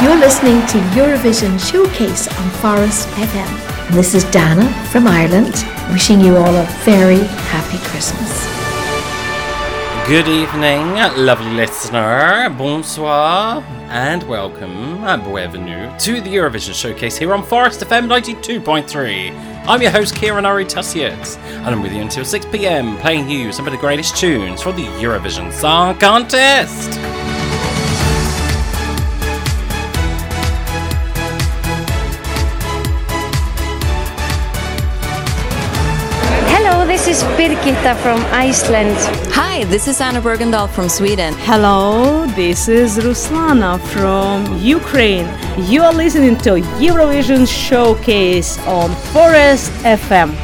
You're listening to Eurovision Showcase on Forest FM. And this is Dana from Ireland, wishing you all a very happy Christmas. Good evening, lovely listener. Bonsoir and welcome, bienvenue, to the Eurovision Showcase here on Forest FM 92.3. I'm your host, Kieran Tussiot, and I'm with you until 6 p.m, playing you some of the greatest tunes from the Eurovision Song Contest. This is Birgitta from Iceland. Hi, this is Anna Bergendahl from Sweden. Hello, this is Ruslana from Ukraine. You are listening to Eurovision Showcase on Forest FM.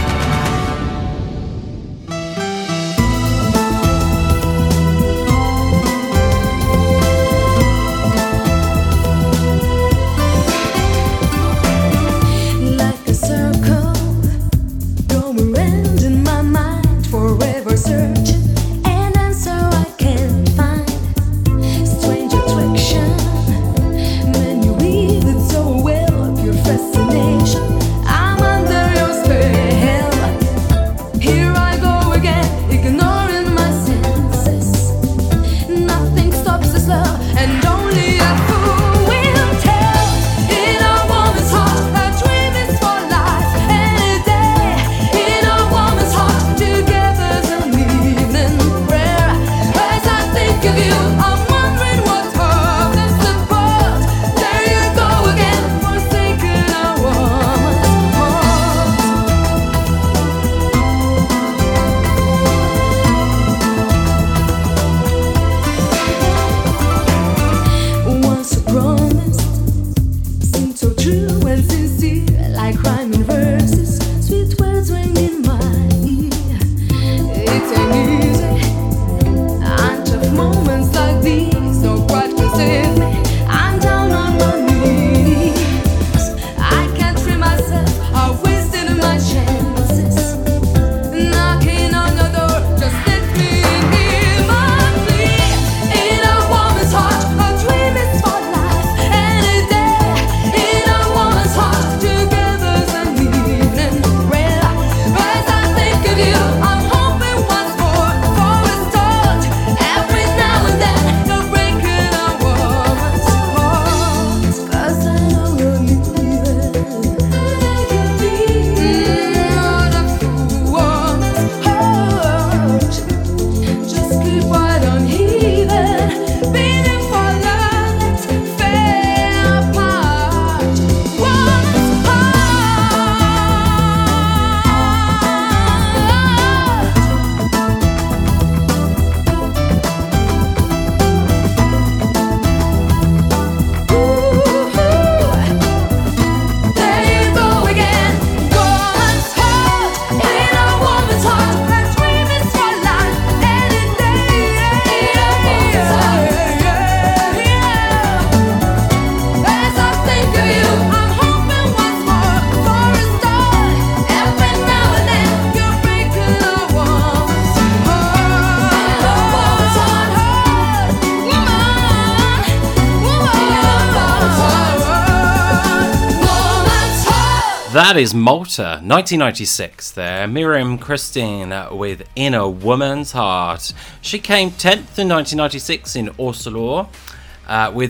That is Malta, 1996 there. Miriam Christine with In a Woman's Heart. She came 10th in 1996 in Oslo with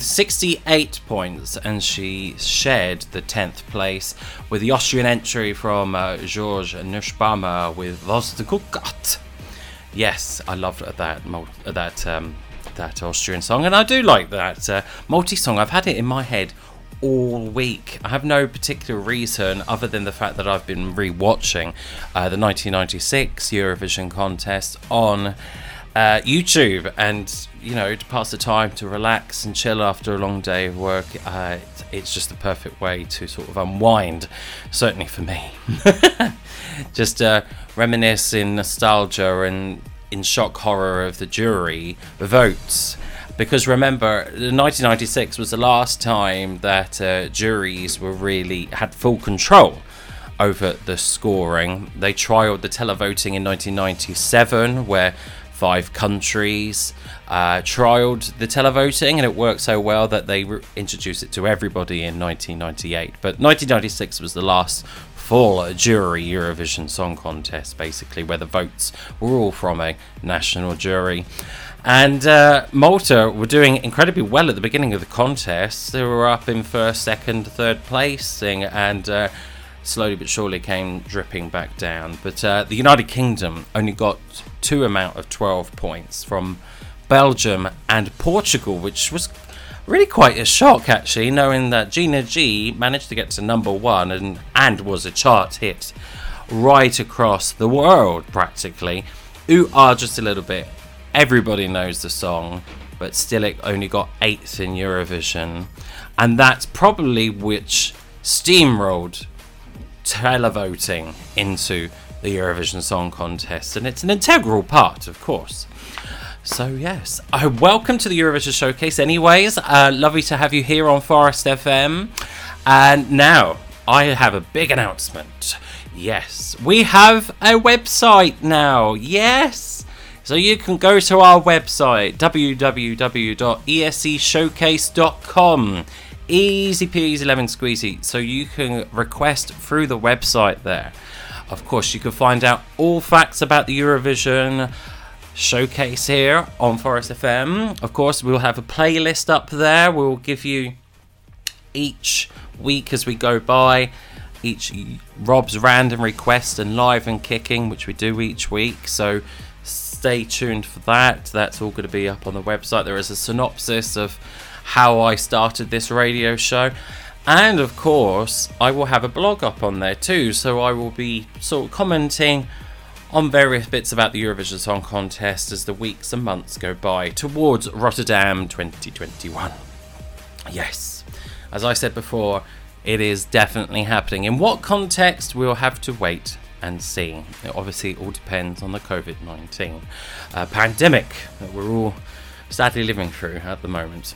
68 points, and she shared the 10th place with the Austrian entry from George Nussbaumer with Was du Gott. Yes, I loved that Austrian song, and I do like that Maltese song. I've had it in my head all week. I have no particular reason other than the fact that I've been re-watching the 1996 Eurovision contest on YouTube, and you know, to pass the time, to relax and chill after a long day of work. It's just the perfect way to sort of unwind, certainly for me. Just reminisce in nostalgia and in shock horror of the jury votes. Because remember, 1996 was the last time that juries had full control over the scoring. They trialled the televoting in 1997, where 5 countries, trialled the televoting, and it worked so well that they introduced it to everybody in 1998. But 1996 was the last full jury Eurovision Song Contest, basically, where the votes were all from a national jury. And Malta were doing incredibly well at the beginning of the contest. They were up in first, second, third placing, and slowly but surely came dripping back down. But the United Kingdom only got 2 amount of 12 points from Belgium and Portugal, which was really quite a shock, actually, knowing that Gina G managed to get to number 1 and was a chart hit right across the world, practically. Ooh, just a little bit. Everybody knows the song, but still it only got 8th in Eurovision. And that's probably which steamrolled televoting into the Eurovision Song Contest. And it's an integral part, of course. So yes, welcome to the Eurovision Showcase anyways. Lovely to have you here on Forest FM. And now, I have a big announcement. Yes, we have a website now. Yes! So you can go to our website, www.escshowcase.com. Easy peasy lemon squeezy. So you can request through the website there. Of course, you can find out all facts about the Eurovision Showcase here on Forest FM. Of course, we'll have a playlist up there. We'll give you each week as we go by, each Rob's random request and live and kicking, which we do each week. So stay tuned for that. That's all going to be up on the website. There is a synopsis of how I started this radio show. And of course, I will have a blog up on there too. So I will be sort of commenting on various bits about the Eurovision Song Contest as the weeks and months go by towards Rotterdam 2021. Yes, as I said before, it is definitely happening. In what context, we'll have to wait and see. It obviously all depends on the COVID-19 pandemic that we're all sadly living through at the moment.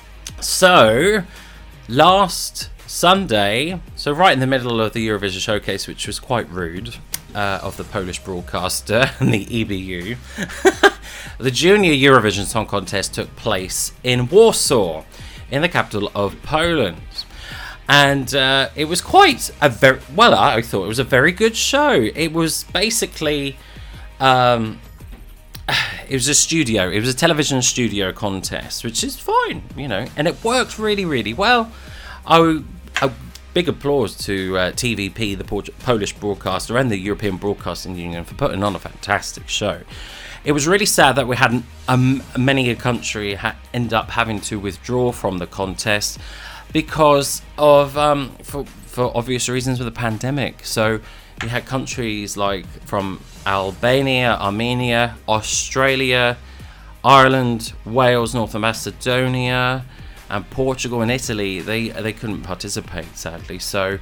So, last Sunday, so right in the middle of the Eurovision Showcase, which was quite rude of the Polish broadcaster and the EBU, the Junior Eurovision Song Contest took place in Warsaw, in the capital of Poland. And it was quite a very, well, I thought it was a very good show. It was basically, it was a television studio contest, which is fine, you know, and it worked really, really well. A big applause to TVP, the Polish broadcaster, and the European Broadcasting Union for putting on a fantastic show. It was really sad that we hadn't, many a country end up having to withdraw from the contest because of, for obvious reasons, with the pandemic. So you had countries like from Albania, Armenia, Australia, Ireland, Wales, North Macedonia, and Portugal and Italy. They couldn't participate, sadly. So,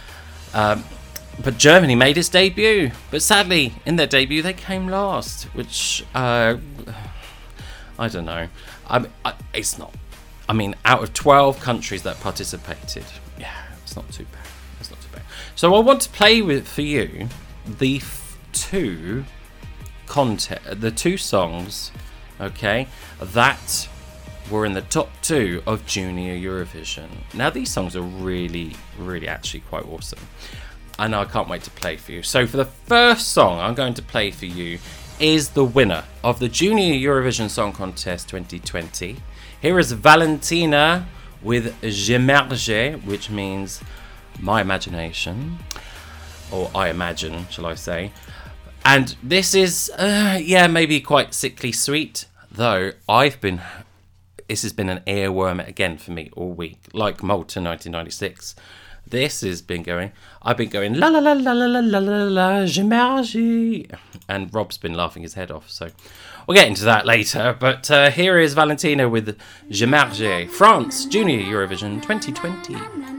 but Germany made its debut. But sadly, in their debut, they came last, which I don't know. It's not. I mean, out of 12 countries that participated, yeah, it's not too bad. It's not too bad. So I want to play for you the two songs, okay, that were in the top 2 of Junior Eurovision. Now, these songs are really, really actually quite awesome. And I can't wait to play for you. So for the first song I'm going to play for you is the winner of the Junior Eurovision Song Contest 2020. Here is Valentina with J'émerge, which means my imagination, or I imagine, shall I say. And this is, maybe quite sickly sweet, though this has been an earworm again for me all week, like Malta 1996. I've been going la la la la la la la la la j'émerge, and Rob's been laughing his head off, so we'll get into that later. But here is Valentina with J'émerge, France Junior Eurovision 2020.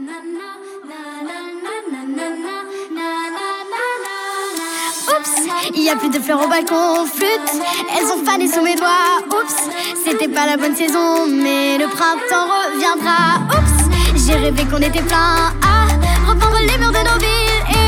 Il y a plus de fleurs au balcon, flûte, elles ont fané sous mes doigts. Oups, c'était pas la bonne saison, mais le printemps reviendra. Oups, j'ai rêvé qu'on était plein à repeindre les murs de nos villes et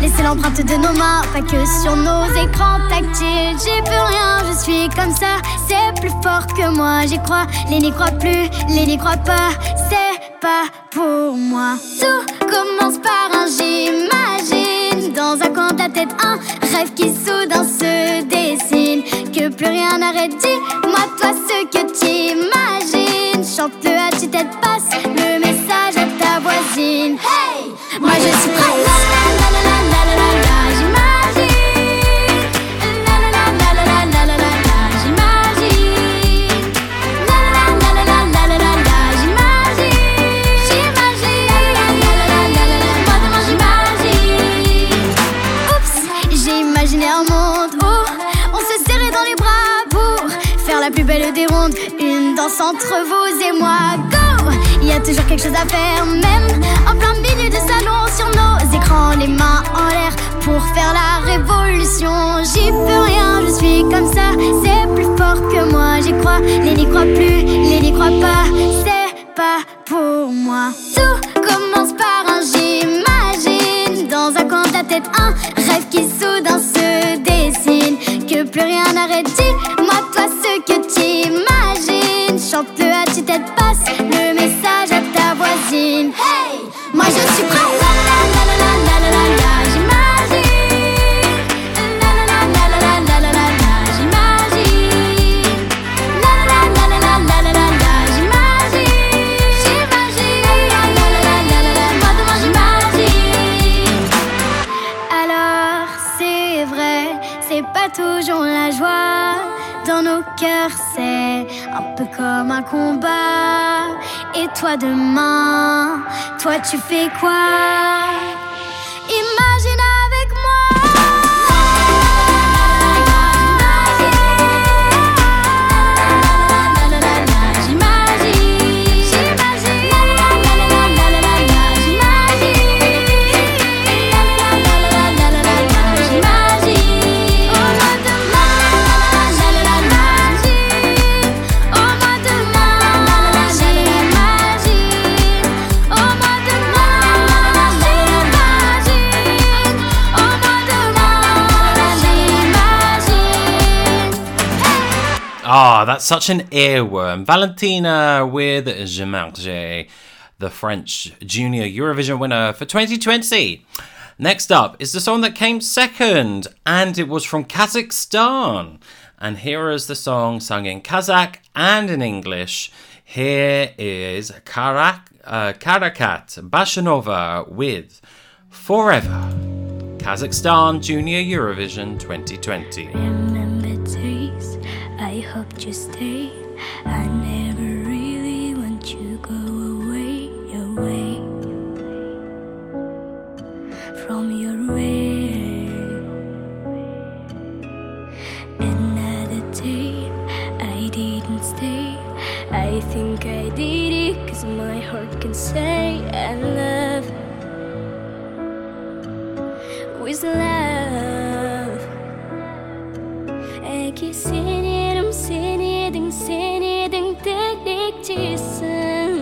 laisser l'empreinte de nos mains, pas que sur nos écrans tactiles. J'y peux rien, je suis comme ça, c'est plus fort que moi. J'y crois, les n'y croient plus, les n'y croient pas, c'est pas pour moi. Tout commence par un j'imagine, dans un coin de la tête, un rêve qui soudain se dessine. Que plus rien n'arrête, dis-moi toi ce que t'imagines. Chante-le à tue-tête, passe le message à ta voisine. Hey, moi je suis prête. La la la la la la la la, j'imagine. La la la la la la la la la, j'imagine. La la la la la la la la la, j'imagine. J'imagine. La la la la la la, moi demain j'imagine. Oups, j'ai imaginé un monde où on se serrait dans les bras pour faire la plus belle des rondes, une danse entre vous et moi. Go! Il y a toujours quelque chose à faire, même en plein milieu de salon, sur nos écrans, les mains en l'air pour faire la révolution. J'y peux rien, je suis comme ça, c'est plus fort que moi. J'y crois, les n'y croient plus, les n'y croient pas, c'est pas pour moi. Tout commence par un j'imagine, dans un coin de la tête, un rêve qui soudain se dessine. Que plus rien n'arrête, dis-moi toi ce que t'imagines. Chante-le à tue-tête, passe le message à ta voisine. Hey, moi je suis prête. La la la la la la la la, j'imagine. La la la la la la la la la, j'imagine. La la la la la la la la la, j'imagine. J'imagine. La la la la la la, moi demain j'imagine. Alors c'est vrai, c'est pas toujours la joie. Dans nos cœurs c'est un peu comme un combat. Et toi demain, toi tu fais quoi? Imagine avec moi. Ah, that's such an earworm. Valentina with Je Marche, the French Junior Eurovision winner for 2020. Next up is the song that came second, and it was from Kazakhstan. And here is the song sung in Kazakh and in English. Here is Karakat Bashanova with Forever. Kazakhstan Junior Eurovision 2020. Remember days I hoped you stay. I never really want you go away, away from your way. Another day I didn't stay. I think I did it 'cause my heart can say I love with love. 애기 sinirım senedin dedikçisin.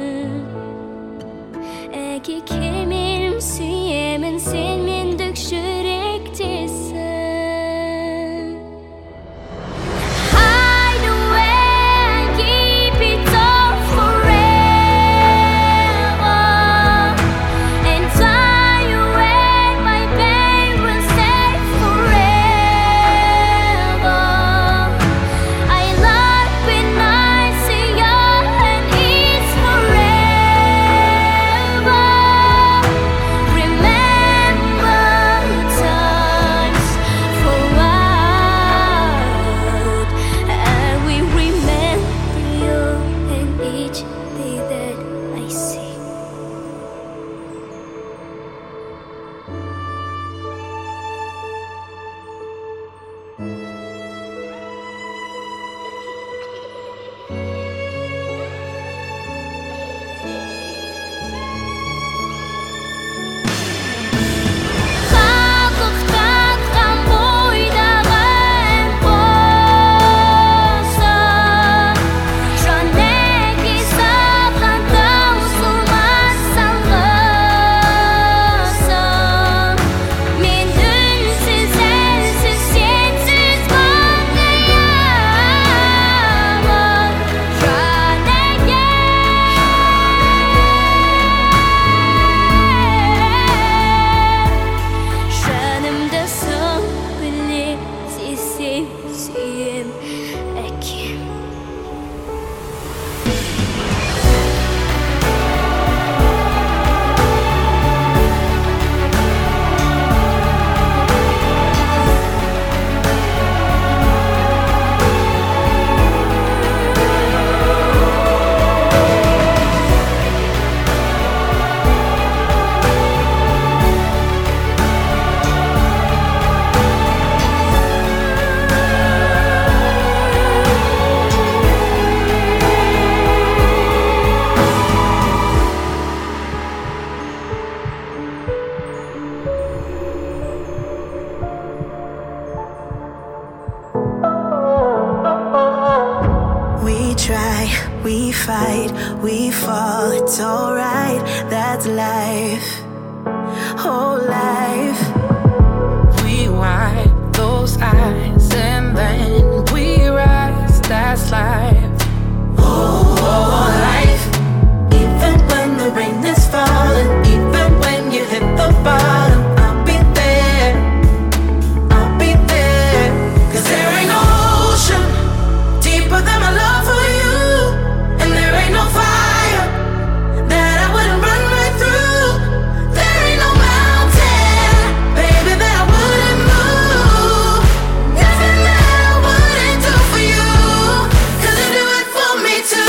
애기 kemirim süyemin sen mendük yürektesin. Hide away, keep it all forever. We fight, we fall, it's alright, that's life, oh life. We wipe those eyes and then we rise, that's life, oh life. Even when the rain is falling, even when you hit the bottom, I'll be there, I'll be there. 'Cause there ain't no ocean deeper than my love for you, and there ain't no fire that I wouldn't run right through. There ain't no mountain, baby, that I wouldn't move. Nothing that I wouldn't do for you, 'cause you do it for me too.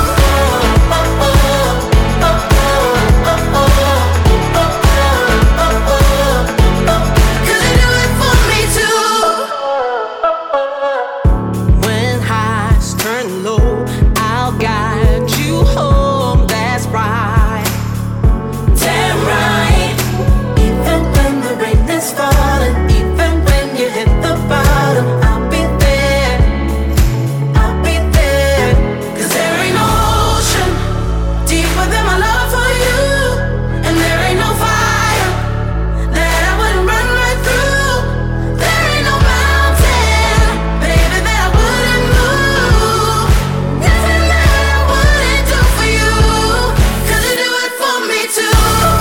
When highs turn low, I'll guide you home, that's right. Damn right. Even when the rain is falling, even when you hit the bottom, I'll be there, I'll be there. 'Cause there ain't no ocean deeper than my love for you, and there ain't no fire that I wouldn't run right through. There ain't no mountain, baby, that I wouldn't move. Nothing that I wouldn't do for you, 'cause you do it for me too.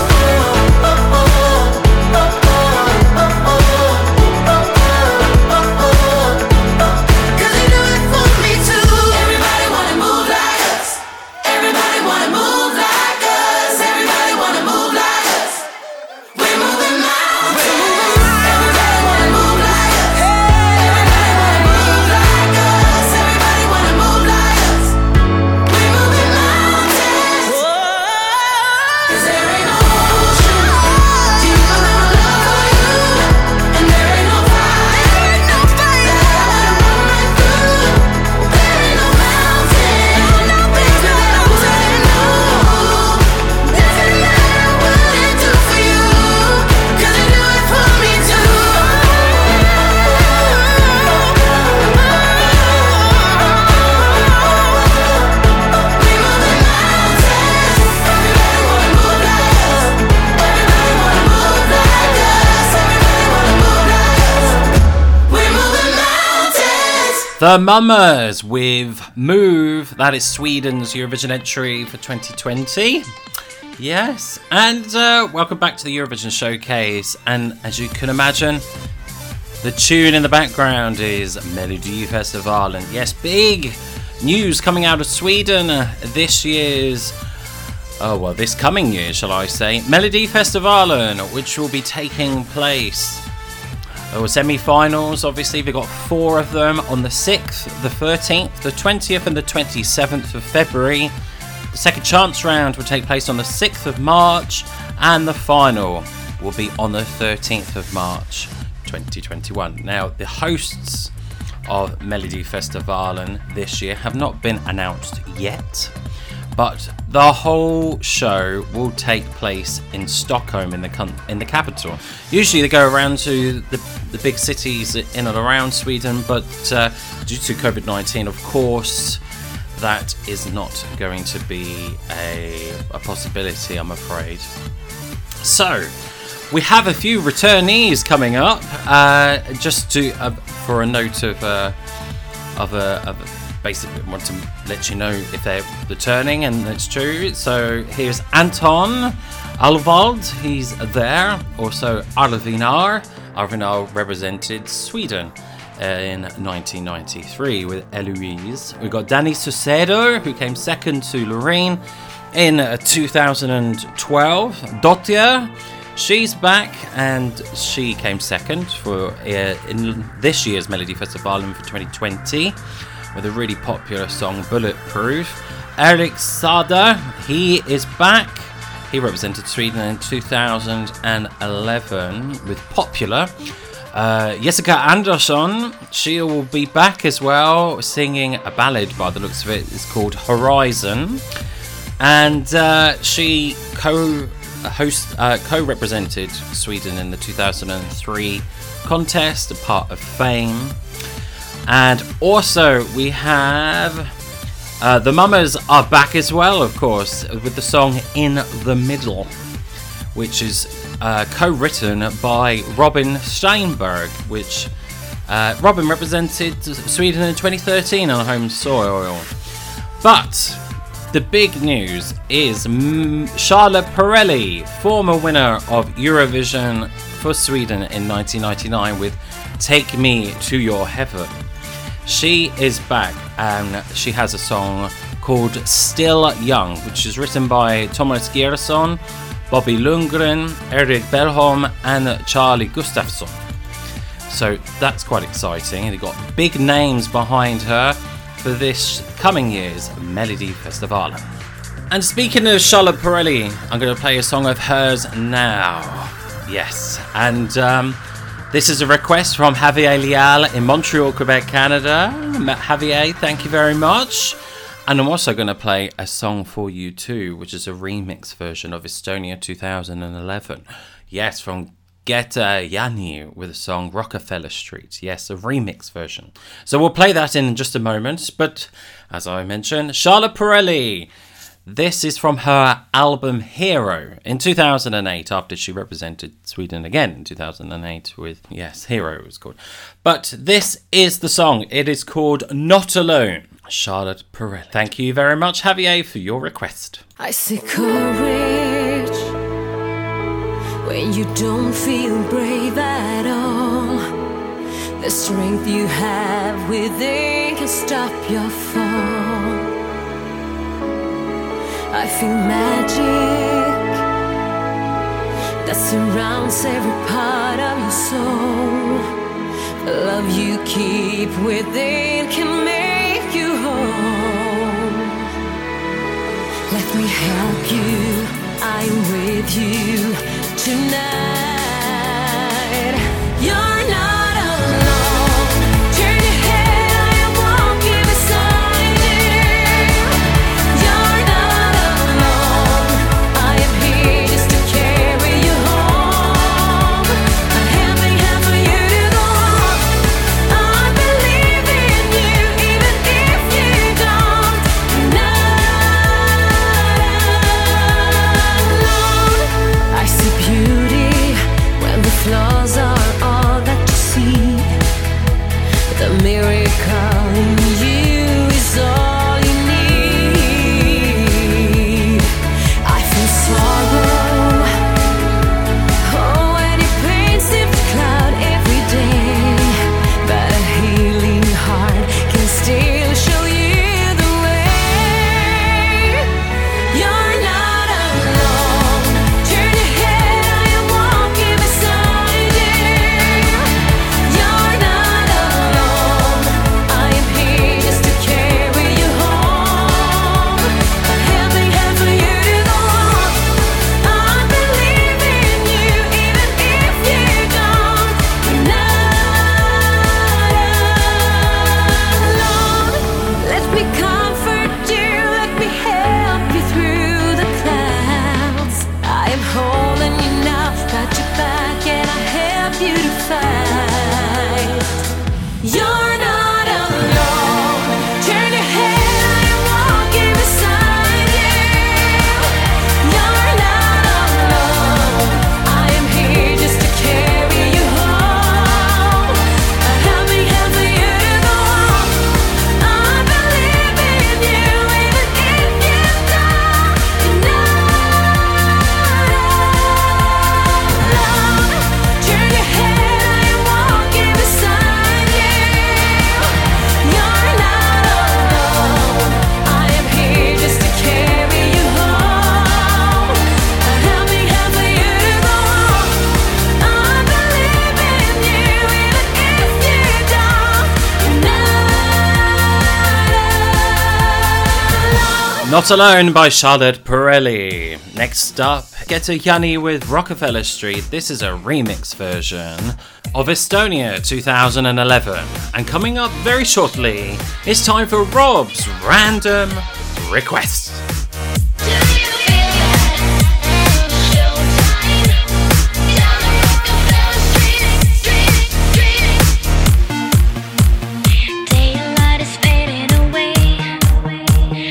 'Cause you do it for me too. Everybody wanna move like us. Everybody wanna move like us. Everybody wanna move like us. We're moving mountains. Everybody wanna move like us. Everybody wanna move like us. Everybody wanna move like us. We're moving mountains. 'Cause there ain't no ocean deeper than my love for you, and there ain't no fire that I wouldn't run right through. There ain't no mountain, baby, that I wouldn't move. Nothing that I wouldn't do for you, 'cause you do it for me too. We're moving mountains. Everybody wanna move like us. Everybody wanna move like us. Everybody wanna move like us. We're moving mountains. The Mummers with Move. That is Sweden's Eurovision entry for 2020. Yes, and welcome back to the Eurovision Showcase. And as you can imagine, the tune in the background is Melodifestivalen. Yes, big news coming out of Sweden this coming year, shall I say, Melodifestivalen, which will be taking place. Semi-finals, obviously, we've got 4 of them on the 6th, the 13th, the 20th and the 27th of February. The second chance round will take place on the 6th of March, and the final will be on the 13th of March 2021. Now, the hosts of Melodifestivalen this year have not been announced yet, but the whole show will take place in Stockholm, in the capital. Usually they go around to the big cities in and around Sweden, but due to COVID-19, of course, that is not going to be a possibility, I'm afraid. So, we have a few returnees coming up. Just to for a note of basically want to let you know if they're returning, and it's true. So here's Anton Alvald, he's there. Also Arvinar represented Sweden in 1993 with Eloise. We've got Danny Saucedo, who came second to Loreen in 2012. Dottir, she's back, and she came second for in this year's Melodifestivalen for 2020 with a really popular song, Bulletproof. Erik Saade, he is back. He represented Sweden in 2011 with Popular. Jessica Andersson, she will be back as well, singing a ballad by the looks of it. It's called Horizon. And she co-represented Sweden in the 2003 contest, a part of Fame. And also we have The Mamas are back as well, of course, with the song In the Middle, which is co-written by Robin Steinberg, which Robin represented Sweden in 2013 on home soil. But the big news is Charlotte Perrelli, former winner of Eurovision for Sweden in 1999 with Take Me to Your Heaven. She is back and she has a song called Still Young, which is written by Thomas Gerson, Bobby Lundgren, Erik Bellholm and Charlie Gustafsson. So that's quite exciting, and they've got big names behind her for this coming year's Melody Festival. And speaking of Charlotte Perrelli, I'm going to play a song of hers now. Yes, and this is a request from Javier Leal in Montreal, Quebec, Canada. Javier, thank you very much. And I'm also going to play a song for you too, which is a remix version of Estonia 2011. Yes, from Geta Jani with the song Rockefeller Street. Yes, a remix version. So we'll play that in just a moment. But as I mentioned, Charlotte Perrelli. This is from her album Hero in 2008, after she represented Sweden again in 2008 with, yes, Hero it was called. But this is the song. It is called Not Alone. Charlotte Perrelli. Thank you very much, Javier, for your request. I see courage when you don't feel brave at all. The strength you have within can stop your fall. I feel magic that surrounds every part of your soul. The love you keep within can make you whole. Let me help you, I'm with you tonight. You're not alone. Turn your head, I am walking beside you. You're not alone. I am here just to carry you home. A helping hand for you to go on. I believe in you, even if you don't. You're not alone. I see beauty when the flaws are all that you see. The miracle in you is all you need. I feel sorrow, oh, and your pain seems to cloud every day. But a healing heart can still show you the way. You're not alone. Turn your head, I am walking beside you. You're not alone. I am here just to carry you home. A helping hand for you to go on. I believe in you, even if you don't. You're not alone. Let me comfort you, let me help you through the clouds. I am holding you now, got your back, and I help you to fight. You're not alone. Turn your head, I am walking beside you. You're not alone. I am here just to carry you home. A helping hand for you to go on. I believe in you, even if you don't. You're not alone. Turn your head, I am walking beside you. You're not alone. I am here just to carry you home. A helping hand for you to go on. I believe in you, even if you don't. You're not alone. Not Alone by Charlotte Perrelli. Next up, Geta Jani with Rockefeller Street. This is a remix version of Estonia 2011. And coming up very shortly, it's time for Rob's Random Request. Daylight is fading away.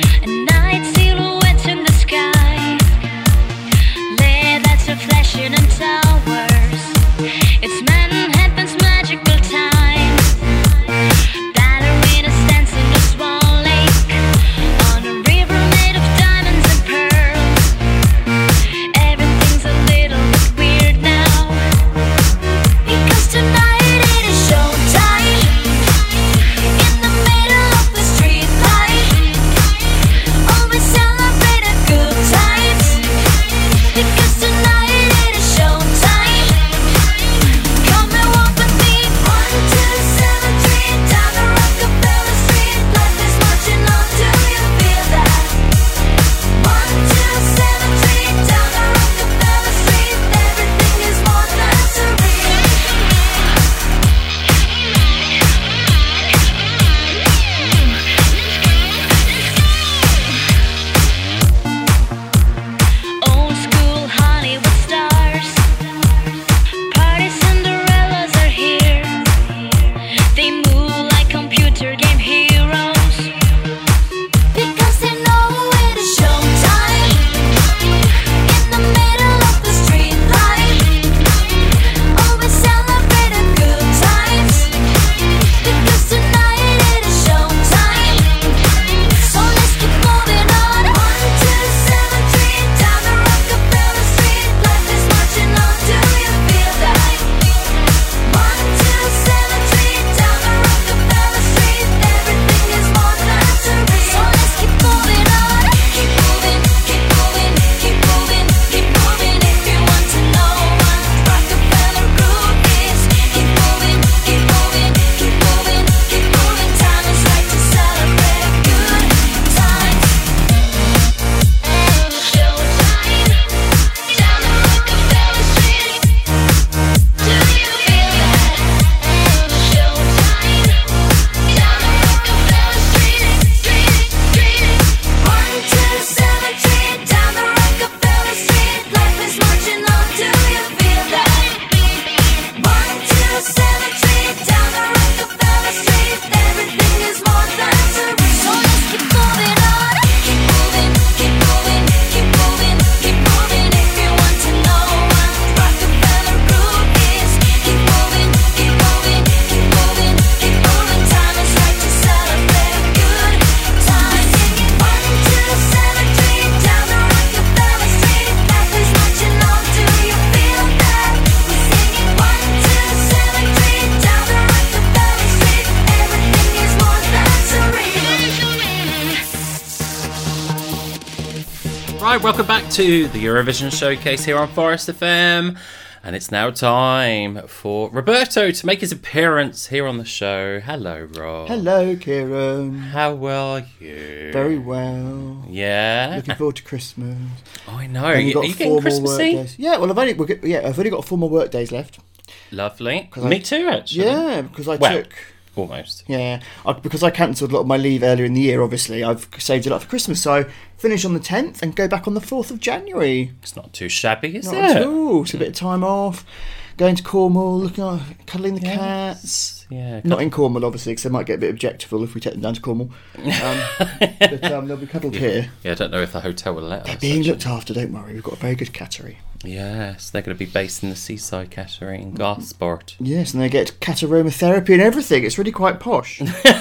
Right, welcome back to the Eurovision Showcase here on Forest FM. And it's now time for Roberto to make his appearance here on the show. Hello, Rob. Hello, Kieran. How are you? Very well. Yeah? Looking forward to Christmas. Oh, I know. Are you getting Christmassy? Yeah, well, I've only got 4 more work days left. Lovely. Me too, actually. Yeah, because I took... Almost. Yeah, because I cancelled a lot of my leave earlier in the year, obviously. I've saved a lot for Christmas, so I finish on the 10th and go back on the 4th of January. It's not too shabby, is it? Not at all. It's a bit of time off. Going to Cornwall, cuddling the cats. Yeah. Not in Cornwall, obviously, because they might get a bit objectionable if we take them down to Cornwall. But they'll be cuddled here. Yeah, I don't know if the hotel will let us. They're being looked after, don't worry. We've got a very good cattery. Yes, they're going to be based in the seaside cattery in Gosport. Yes, and they get cat aromatherapy and everything. It's really quite posh.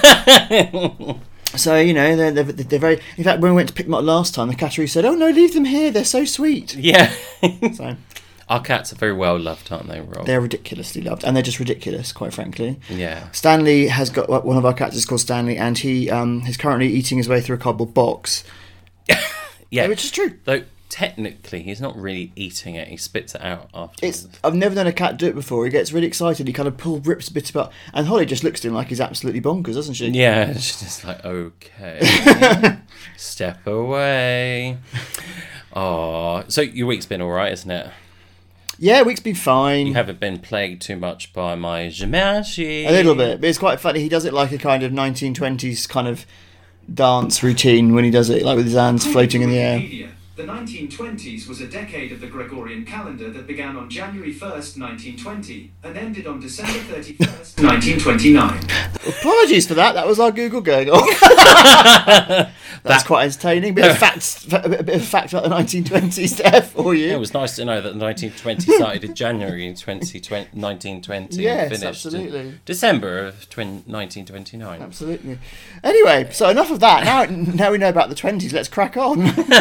So, they're very... In fact, when we went to pick them up last time, the cattery said, "Oh, no, leave them here. They're so sweet." Yeah. So... Our cats are very well loved, aren't they, Rob? They're ridiculously loved, and they're just ridiculous, quite frankly. Yeah. Stanley has got one of our cats is called Stanley, and he is currently eating his way through a cardboard box. Yeah, which is true. Though technically, he's not really eating it; he spits it out afterwards. I've never known a cat do it before. He gets really excited. He kind of rips a bit about, and Holly just looks at him like he's absolutely bonkers, doesn't she? Yeah, she's just like, okay, step away. Oh, so your week's been all right, isn't it? Yeah, week's been fine. You haven't been plagued too much by my Jamashi. A little bit, but it's quite funny. He does it like a kind of 1920s kind of dance routine when he does it, like with his hands floating in the air. The 1920s was a decade of the Gregorian calendar that began on January 1st, 1920, and ended on December 31st, 1929. Apologies for that. That was our Google going on. That's quite entertaining. Bit of fact about the 1920s there for you. Yeah, it was nice to know that the 1920s started in January 1920 yes, and finished absolutely. in December of 1929. Absolutely. Anyway, so enough of that. Now we know about the 20s. Let's crack on.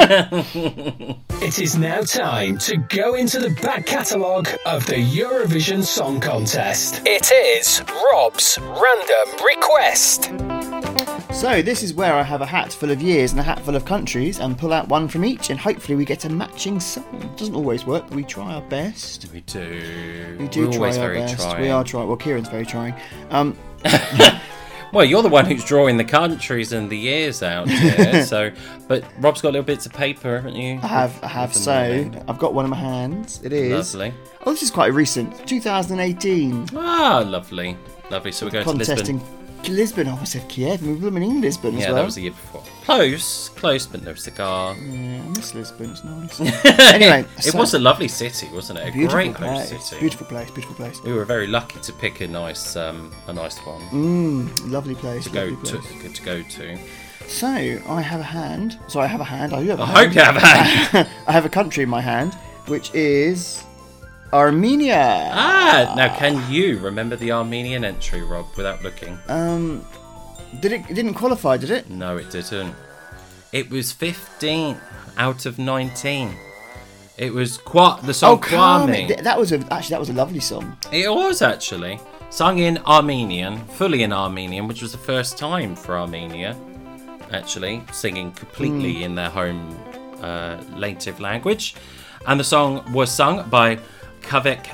It is now time to go into the back catalogue of the Eurovision Song Contest. It is Rob's Random Request. So this is where I have a hat full of years and a hat full of countries and pull out one from each, and hopefully we get a matching song. It doesn't always work, but we try our best. We do. We do We're try always our very best. trying. We are trying. Well, Kieran's very trying. Well, you're the one who's drawing the countries and the years out here. But Rob's got little bits of paper, haven't you? I have. So I've got one in my hands. It is. Lovely. Oh, this is quite recent. 2018. Ah, lovely. So we're going to Lisbon. Lisbon. I almost said Kiev. We were in Lisbon as well. Yeah, that was the year before. Close, but no cigar. Yeah, I miss Lisbon. It's nice. Anyway, it was a lovely city, wasn't it? A great place. City. Beautiful place. We were very lucky to pick a nice one. Lovely place. Good to go to. So I have a hand. I do have a hand. I hope you have a hand. I have a country in my hand, which is Armenia. Now can you remember the Armenian entry, Rob, without looking? It didn't qualify, did it? No, it didn't. It was 15th out of 19. It was the song Kwame. That was a lovely song. It was actually sung in Armenian, fully in Armenian, which was the first time for Armenia actually singing completely in their home native language. And the song was sung by Sevak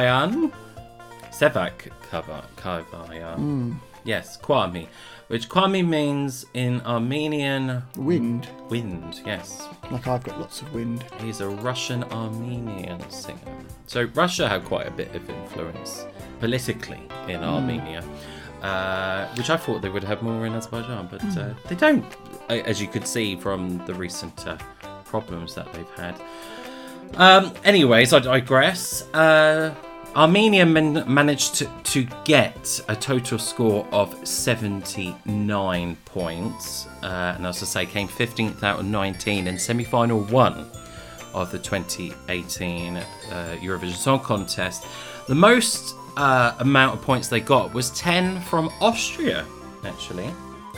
Kayan. Yes, Kwame. Which Kwame means in Armenian... Wind. Wind, yes. Like I've got lots of wind. He's a Russian-Armenian singer. So Russia had quite a bit of influence politically in Armenia, which I thought they would have more in Azerbaijan, but they don't, as you could see from the recent problems that they've had. Anyways, I digress. Armenia managed to get a total score of 79 points, and as I say, came 15th out of 19 in semi-final 1 of the 2018 Eurovision Song Contest. The most amount of points they got was 10 from Austria, actually.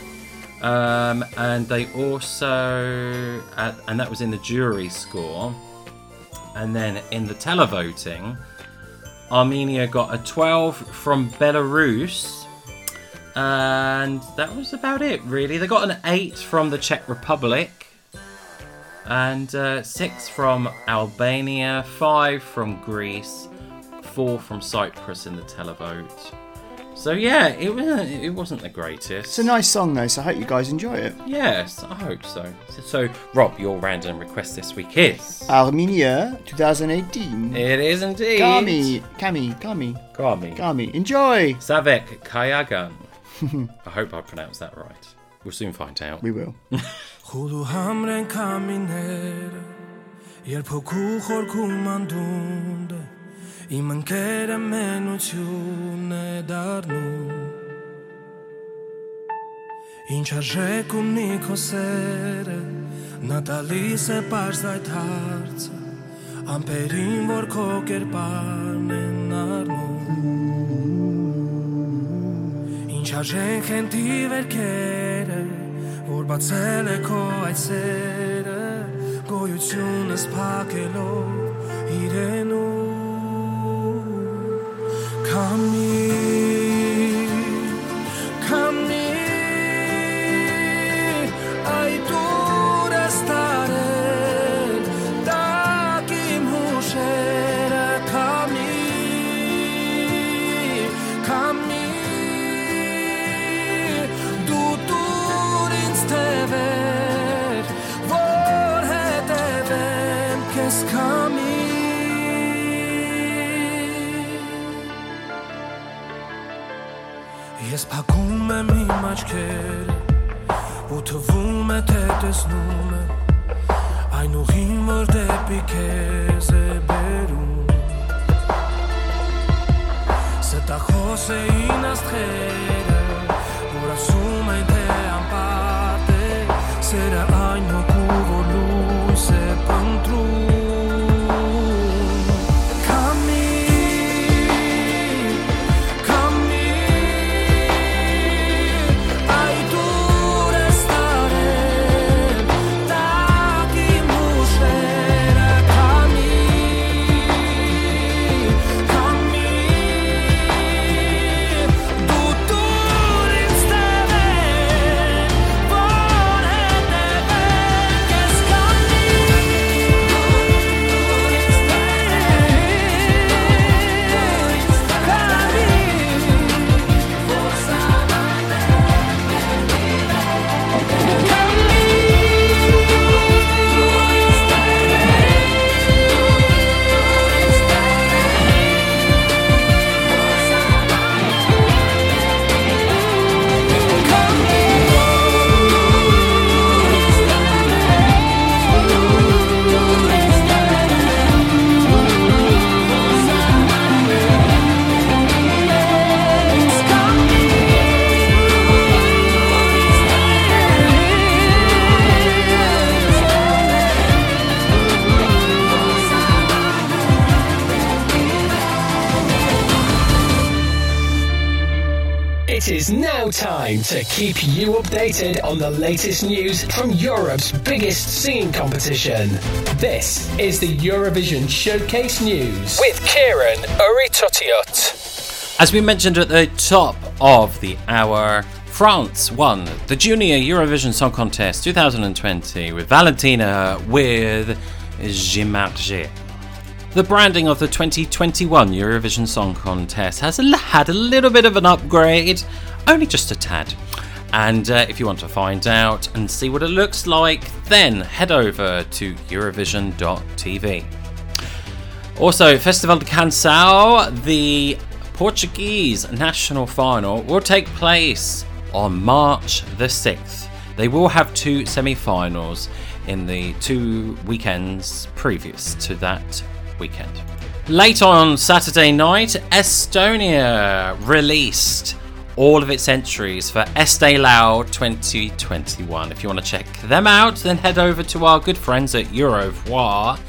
And they also, and that was in the jury score. And then in the televoting, Armenia got a 12 from Belarus, and that was about it, really. They got an 8 from the Czech Republic, And 6 from Albania, 5 from Greece, 4 from Cyprus in the televote. So yeah, it wasn't the greatest. It's a nice song though, so I hope you guys enjoy it. Yes, I hope so. So Rob, your random request this week is Armenia 2018. It is indeed. Kami. Enjoy. Savek Kayagan. I hope I pronounced that right. We'll soon find out. We will. Խուլու համրեն կամիները Երբ հոգու խորքում անդունդը Իմ ընկերը մենություն է դարնում Ինչ արժեք ունի քո սերը Նա տալիս է պարզ այդ հարցը Ամպերին որ քո կերպարն են առնում Ինչ արժենք են տիվերքերը Որ բացել է քո այդ սերը Գոյությունս փակելով իրենու Քամի Այդ ուր ես տարել Տակ իմ հուշերը Քամի Դու տուր ինձ թևեր Որ հետևեմ քեզ քամի Ես փակում եմ իմ աչքերը ու թվում է թե տեսնում եմ այն ուղին որ դեպի քեզ է բերում Ստախոս էին աստղերը որ ասում են թե անպարտ է սերը այն հոգու որ լույս է փնտրում It is now time to keep you updated on the latest news from Europe's biggest singing competition. This is the Eurovision Showcase News with Kieran Uritotiot. As we mentioned at the top of the hour, France won the Junior Eurovision Song Contest 2020 with Valentina with J'Marge. The branding of the 2021 Eurovision Song Contest has had a little bit of an upgrade, only just a tad. And if you want to find out and see what it looks like, then head over to Eurovision.tv. Also, Festival de Canção, the Portuguese national final, will take place on March the 6th. They will have 2 semi-finals in the 2 weekends previous to that weekend. Late on Saturday night, Estonia released all of its entries for Estee Loud 2021. If you want to check them out, then head over to our good friends at Eurovoix,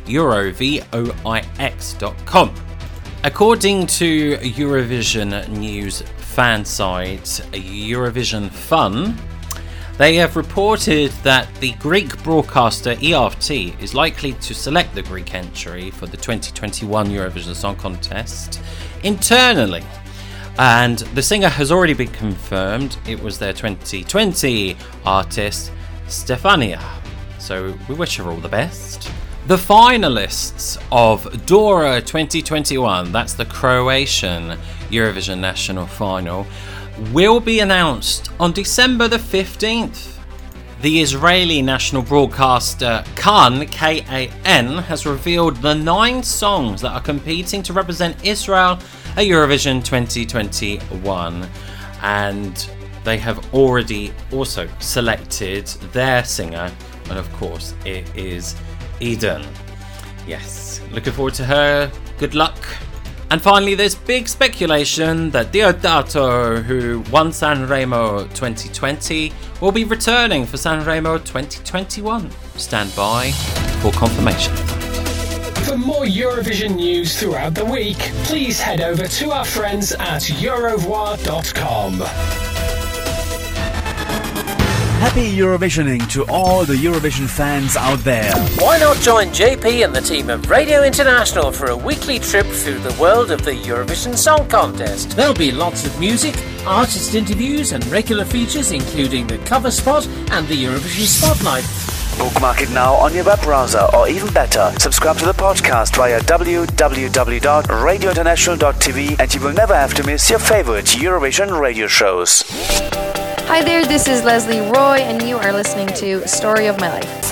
eurovoix.com. According to Eurovision news fan site Eurovision Fun, they have reported that the Greek broadcaster ERT is likely to select the Greek entry for the 2021 Eurovision Song Contest internally. And the singer has already been confirmed. It was their 2020 artist, Stefania. So we wish her all the best. The finalists of Dora 2021, that's the Croatian Eurovision National Final, will be announced on December the 15th. The Israeli national broadcaster Kan, K-A-N, has revealed the 9 songs that are competing to represent Israel at Eurovision 2021. And they have already also selected their singer, and of course it is Eden. Yes, looking forward to her. Good luck. And finally, there's big speculation that Deodato, who won Sanremo 2020, will be returning for Sanremo 2021. Stand by for confirmation. For more Eurovision news throughout the week, please head over to our friends at eurovoix.com. Happy Eurovisioning to all the Eurovision fans out there. Why not join JP and the team of Radio International for a weekly trip through the world of the Eurovision Song Contest? There'll be lots of music, artist interviews and regular features including the cover spot and the Eurovision Spotlight. Bookmark it now on your web browser, or even better, subscribe to the podcast via www.radiointernational.tv and you will never have to miss your favorite Eurovision radio shows. Hi there, this is Leslie Roy, and you are listening to Story of My Life.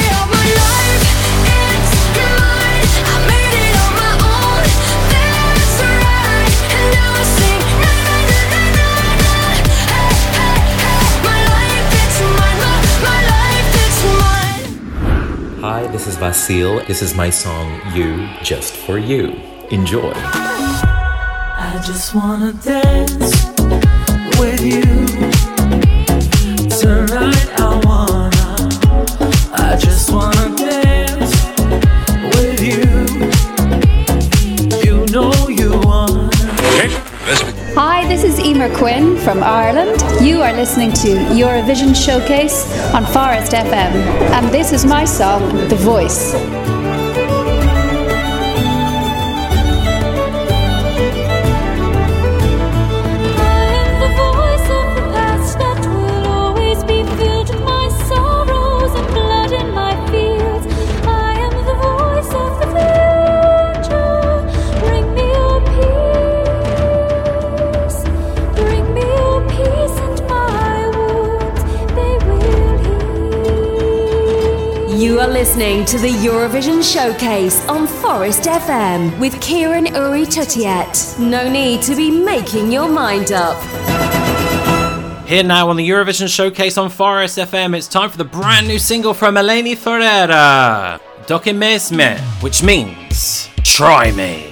Hi, this is Vasil. This is my song, You, Just For You. Enjoy. I just wanna dance with you. Tonight I just wanna dance with you. You know you wanna. Hi, this is Emer Quinn from Ireland. You are listening to Eurovision Showcase on Forest FM, and this is my song, The Voice. You are listening to the Eurovision Showcase on Forest FM with Kieran Uri Tutiet. No need to be making your mind up. Here now on the Eurovision Showcase on Forest FM, it's time for the brand new single from Eleni Ferreira, Doki Mesme, which means Try Me.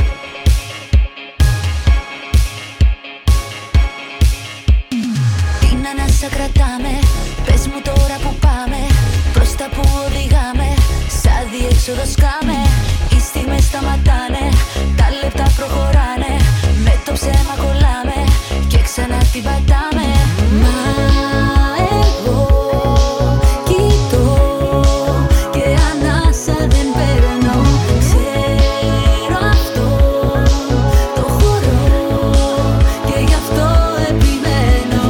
Διέξοδο σκάμε, οι στιγμές σταματάνε, τα λεπτά προχωράνε, με το ψέμα κολλάμε και ξανά την πατάμε. Μα εγώ κοιτώ και ανάσα δεν παίρνω, ξέρω αυτό το χωρώ και γι' αυτό επιμένω.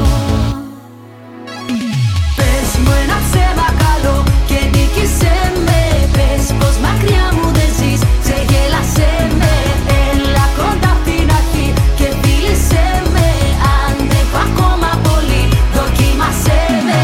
Πες μου ένα ψέμα καλό και νίκησε με. Πως μακριά μου δεν ζεις, σε γέλασε με. Έλα κοντά απ' την αρχή και φίλησε με. Αντέχω ακόμα πολύ, δοκίμασέ με.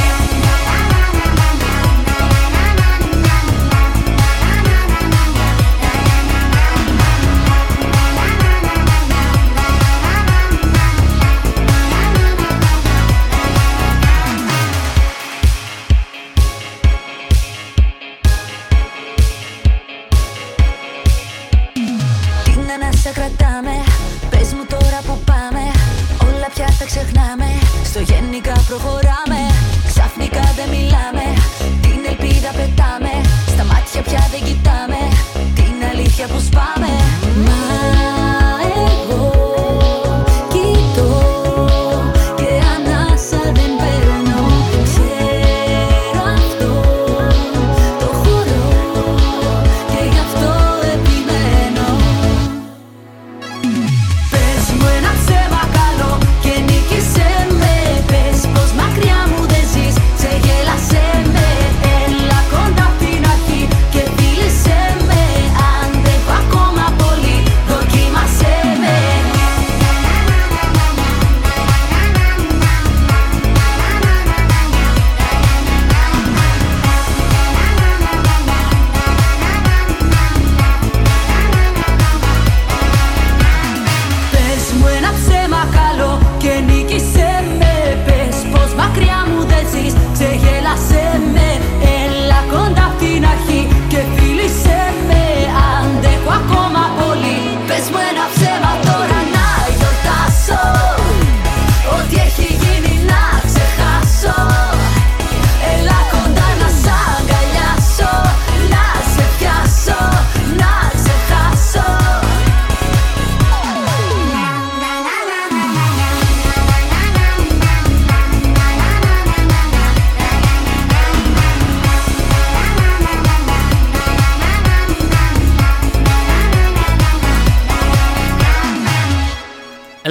Κρατάμε, πες μου τώρα που πάμε. Όλα πια τα ξεχνάμε. Στο γενικά προχωράμε. Ξαφνικά δεν μιλάμε. Την ελπίδα πετάμε. Στα μάτια πια δεν κοιτάμε. Την αλήθεια που σπάμε. Μα εγώ κοιτώ και ανάσα δεν παίρνω. Ξέρω αυτό το χωρώ και γι' αυτό επιμένω. Πες μου ένα ψέμα καλό και νίκησε με. Πες πως μακριά μου δεν ζεις, σε γέλασε με. Έλα κοντά.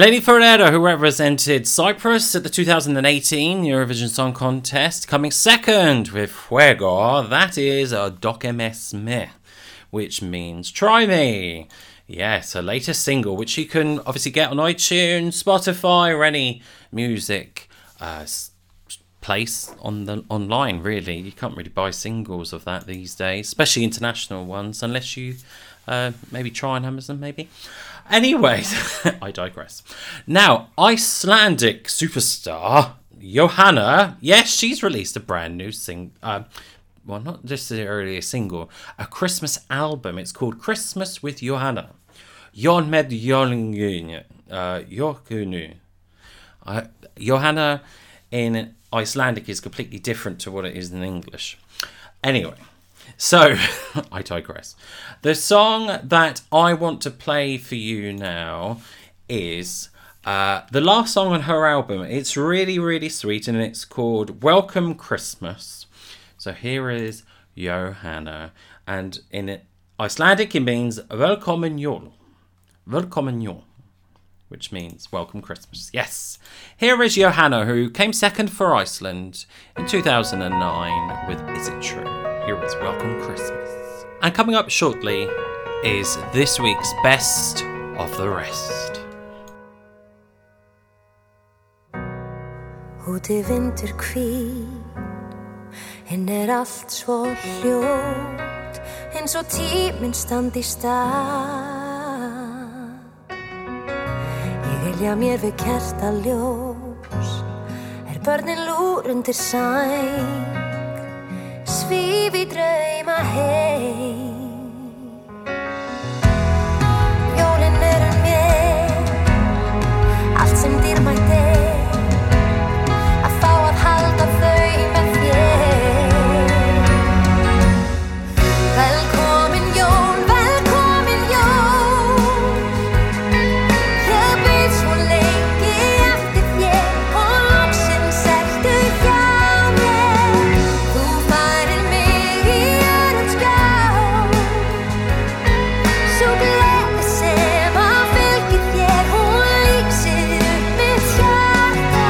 Eleni Ferreira, who represented Cyprus at the 2018 Eurovision Song Contest, coming second with Fuego. That is a Dokemez Me, which means try me. Yes, her latest single, which you can obviously get on iTunes, Spotify, or any music place online, really. You can't really buy singles of that these days, especially international ones, unless you maybe try on Amazon, maybe. Anyways, I digress. Now, Icelandic superstar Johanna, yes, she's released a brand new well, not necessarily a single, a Christmas album. It's called Christmas with Johanna. Jon med Jólin, Jokunu. Johanna in Icelandic is completely different to what it is in English. Anyway, so I digress. The song that I want to play for you now is the last song on her album. It's really, really sweet, and it's called Welcome Christmas. So here is Johanna, and in Icelandic it means Velkomin jól. Velkomin jól, which means welcome Christmas. Yes. Here is Johanna, who came second for Iceland in 2009 with Is It True? Here is Welcome Christmas. And coming up shortly is this week's Best of the Rest. Úti vindur hvín, allt svo hljótt, eins og tíminn standi í stað. Ég ylja mér við kertaljós, börnin lúr undir sæng, svíf í drauma heim. Jólin mér, allt sem dýrmætt að fá að halda þau með þér. Velkomin jól, velkomin jól, ég beið svo lengi eftir þér og loksins ertu hjá mér. Þú færir mig í örugg skjól, sú gleði sem að fylgir þér, hún lýsir upp mitt hjarta.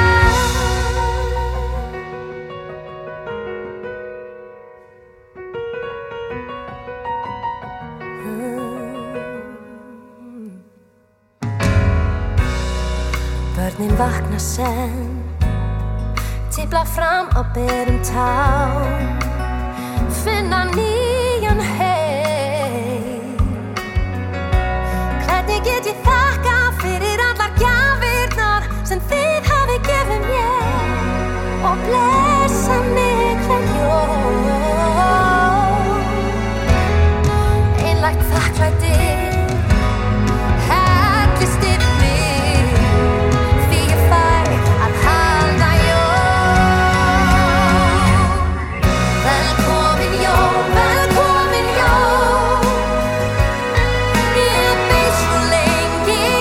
Börnin vakna senn, tipla fram á berum tám, finna nýjan heim. Hvernig get ég þakkað fyrir allar gjafirnar sem þið hafið gefið mér og blessa mig hvern jól. Einlægt þakklæti hellist yfir mig, því ég fæ að halda jól. Velkomin jól, velkomin jól, ég beið svo lengi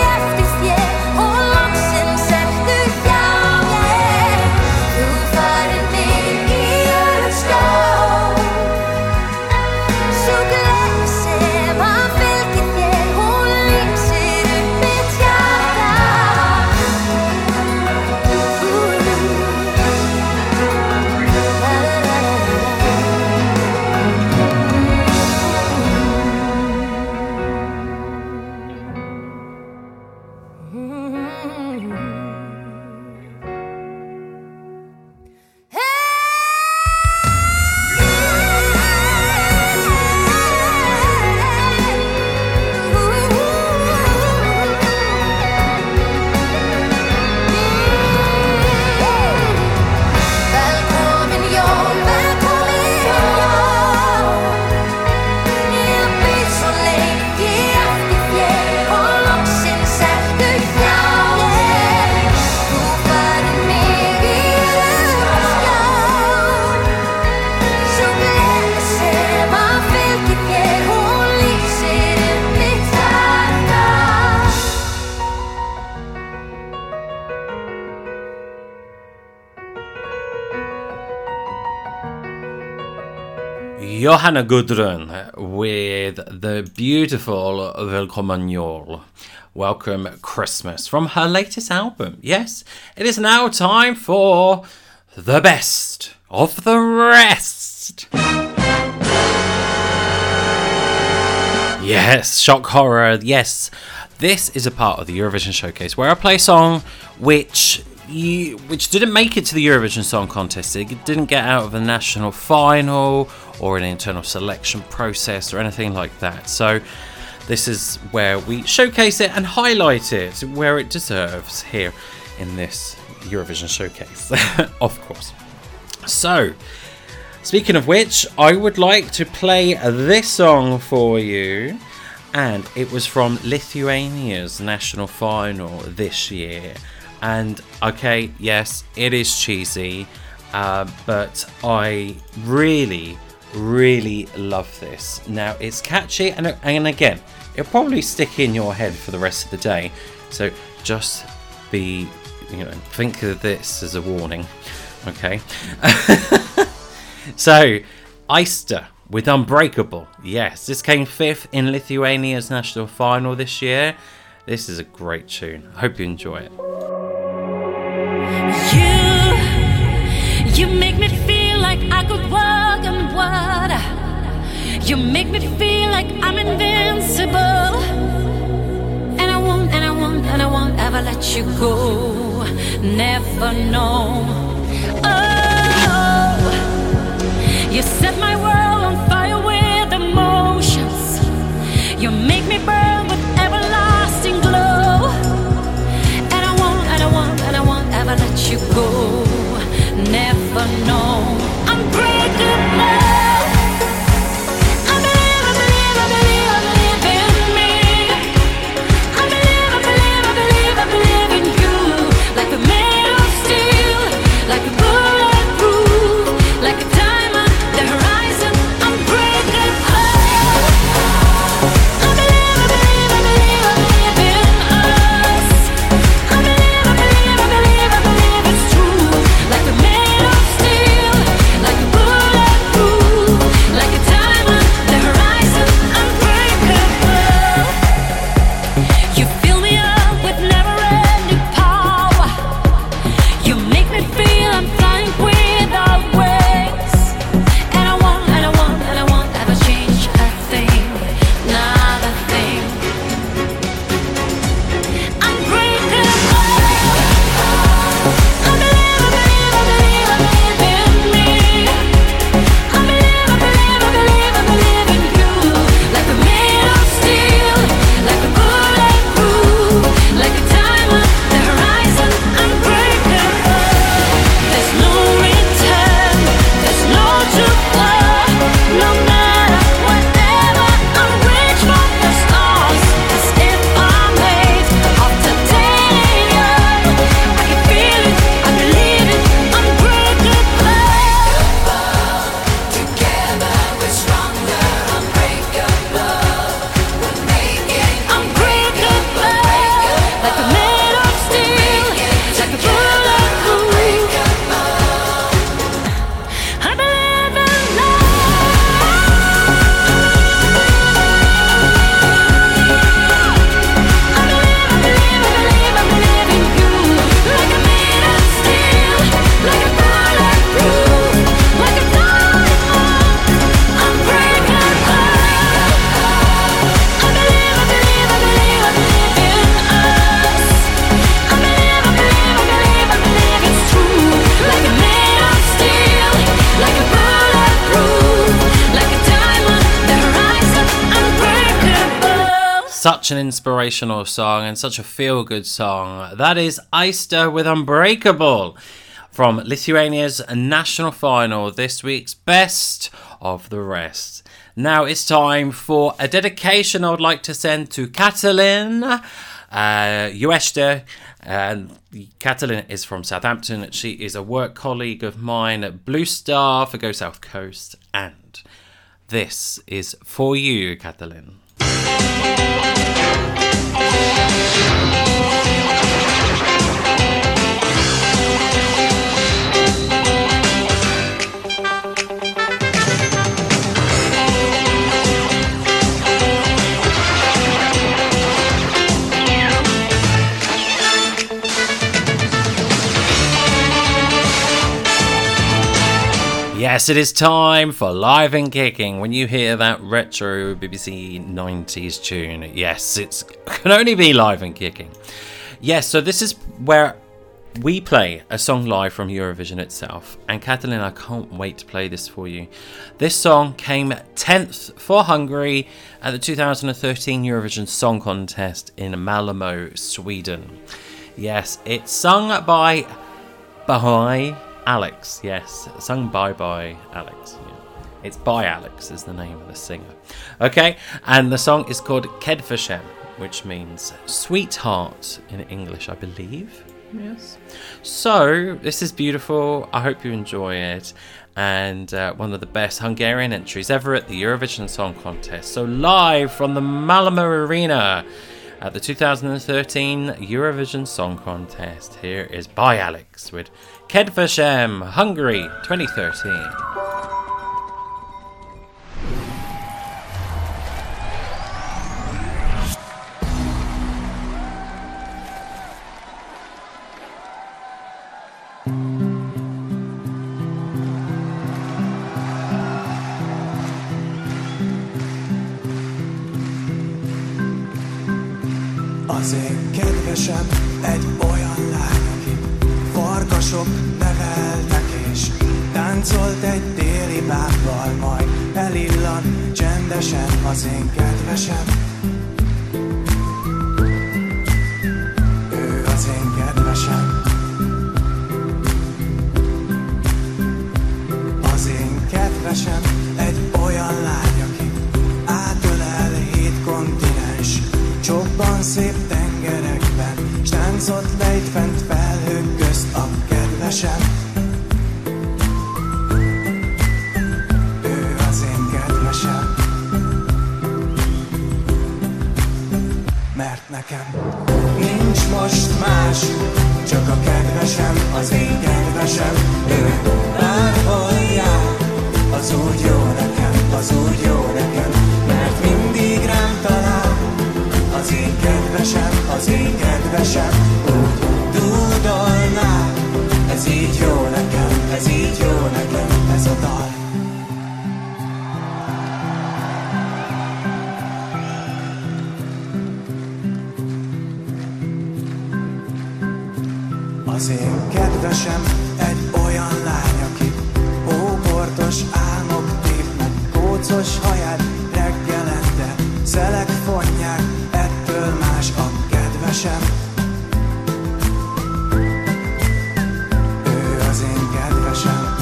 Johanna Gudrun with the beautiful Willkommen Jul. Welcome Christmas from her latest album. Yes, it is now time for the best of the rest. Yes, shock horror. Yes, this is a part of the Eurovision Showcase where I play a song which didn't make it to the Eurovision Song Contest. It didn't get out of the national final or an internal selection process or anything like that. So this is where we showcase it and highlight it where it deserves here in this Eurovision Showcase, of course. So, speaking of which, I would like to play this song for you, and it was from Lithuania's national final this year. And okay, yes, it is cheesy, but I really love this. Now, it's catchy, and again, it'll probably stick in your head for the rest of the day. So just think of this as a warning, okay? So, Aiste with Unbreakable. Yes, this came 5th in Lithuania's national final this year. This is a great tune. I hope you enjoy it. You make me feel like I could walk on water. You make me feel like I'm invincible. And I won't ever let you go. Never know. Oh, you set my world on fire with emotions. You make me burn with everlasting glow. And I won't ever let you go. Never know. Unbreakable. I believe in me. I believe in you. Like we're made of steel, like a bulletproof, like a diamond, the horizon, unbreakable. I believe in us. I believe it's true. Like we're made of steel, like a bulletproof, like a diamond, the horizon, unbreakable. You fill me up with never-ending power. You make me feel I'm flying without wings. And I won't ever change a thing, not a thing. Unbreakable. I believe in me. I believe in you. Like we're made of steel, like a bulletproof, like a diamond, the horizon, unbreakable. There's no return, there's no true love. No matter whatever, I'll reach for the stars. 'Cause if I'm made of titanium, I can feel it, I believe it, unbreakable. Together we're stronger, unbreakable. We're making unbreakable. Like we're made of steel, like a bulletproof. I believe in Such an inspirational song and such a feel-good song. That is Aiste with Unbreakable from Lithuania's national final, this week's best of the rest. Now it's time for a dedication I would like to send to Katalin Ueshte. Katalin is from Southampton. She is a work colleague of mine at Blue Star for Go South Coast. And this is for you, Katalin. Yes, it is time for Live and Kicking. When you hear that retro BBC 90s tune, yes, it can only be Live and Kicking. Yes, so this is where we play a song live from Eurovision itself. And Katalin, I can't wait to play this for you. This song came 10th for Hungary at the 2013 Eurovision Song Contest in Malmö, Sweden. Yes, it's sung by Alex. Yes, sung by Alex. Yeah. It's by Alex is the name of the singer. Okay, and the song is called Kedvesem, which means sweetheart in English, I believe. Yes. So, this is beautiful. I hope you enjoy it. And one of the best Hungarian entries ever at the Eurovision Song Contest. So, live from the Malmö Arena at the 2013 Eurovision Song Contest, here is By Alex with Kedvesem, Hungary 2013. Az én kedvesem egy olyan lány, aki farkasok neveltek, és táncolt egy téli bábbal, majd elillan csendesen. Az én kedvesem, ő az én kedvesem. Az én kedvesem egy olyan lány, aki átölel 7 kontinens, csobban szép tengerekben, s táncot lejt fent felhők közt. A kedvesem, ő az én kedvesem. Mert nekem nincs most más, csak a kedvesem, az én kedvesem. Ő bárhol jár, az úgy jó nekem, az úgy jó nekem, mert mindig rám talál. Az én kedvesem, az én kedvesem, úgy dúdolnál. Ez így jó nekem, ez így jó nekem, ez a dal. Az én kedvesem egy olyan lány, aki hóbortos álmok tépnek, kócos haját reggelente szelek fonják, ettől más a kedvesem. Ő az én kedvesem.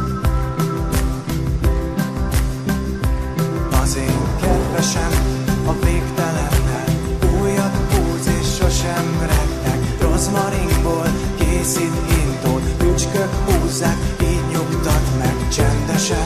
Az én kedvesem a végtelennel újat húz és sosem retteg. Rozmarinból készít hintót, tücskök húzzák, így nyugtat meg csendesen.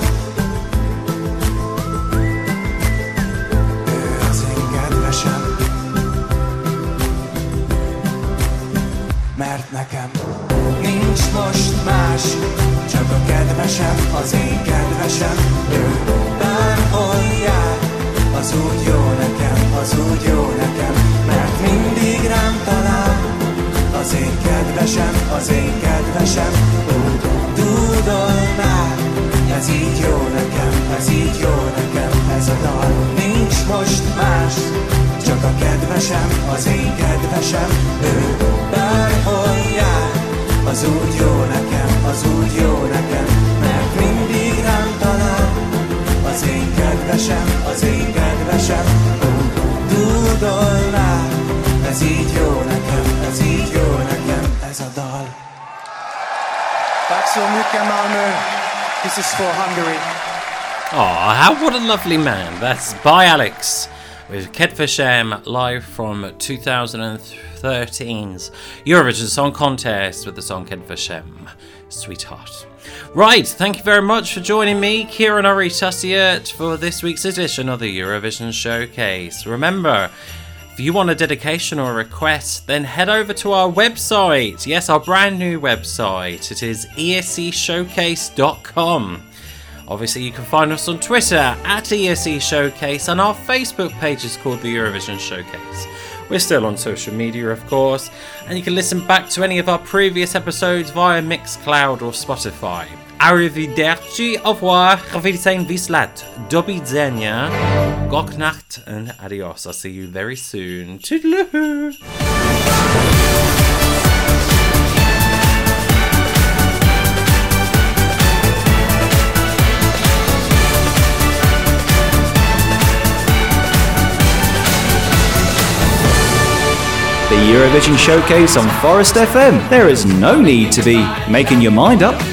Mert nekem nincs most más, csak a kedvesem, az én kedvesem. Ő bárhol jár, az úgy jó nekem, az úgy jó nekem, mert mindig rám talál. Az én kedvesem, az én kedvesem, úgy dúdolnál. Ez így jó nekem, ez így jó nekem, ez a dal. Nincs most más, csak a kedvesem, az én kedvesem. Ő bárhol jár, az úgy jó nekem, az úgy jó nekem, mert mindig rám talál. Az én kedvesem, az én kedvesem, úgy dúdolnál. Ez így jó nekem, ez így jó nekem, ez a dal. Tack så mycket, Malmö. This is for Hungary. Oh, what a lovely man. That's By Alex with Kedvesem, live from 2013's Eurovision Song Contest with the song Kedvesem, Sweetheart. Right, thank you very much for joining me, Kieran Urry-Tussiett, for this week's edition of the Eurovision Showcase. Remember, if you want a dedication or a request, then head over to our website. Yes, our brand new website. It is escshowcase.com. Obviously, you can find us on Twitter at ESC Showcase, and our Facebook page is called the Eurovision Showcase. We're still on social media, of course, and you can listen back to any of our previous episodes via Mixcloud or Spotify. Arrivederci, au revoir, Wiedersehen, bis lat, do widzenia, gok nacht, and adios. I'll see you very soon. Toodaloo! The Eurovision Showcase on Forest FM. There is no need to be making your mind up.